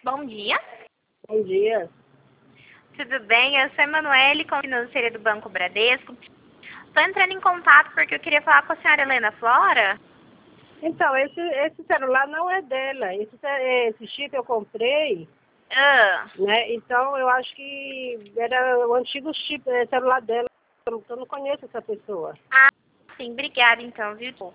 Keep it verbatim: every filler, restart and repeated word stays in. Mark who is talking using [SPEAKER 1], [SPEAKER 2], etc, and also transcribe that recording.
[SPEAKER 1] Bom dia.
[SPEAKER 2] Bom dia.
[SPEAKER 1] Tudo bem? Eu sou a Emanuele, financeira do Banco Bradesco. Estou entrando em contato porque eu queria falar com a senhora Helena Flora.
[SPEAKER 2] Então, esse, esse celular não é dela. Esse, ce- esse chip eu comprei,
[SPEAKER 1] Ah,
[SPEAKER 2] né? Então, eu acho que era o antigo chip, eh, celular dela. Eu não eu não conheço essa pessoa.
[SPEAKER 1] ah, sim, obrigada então, viu?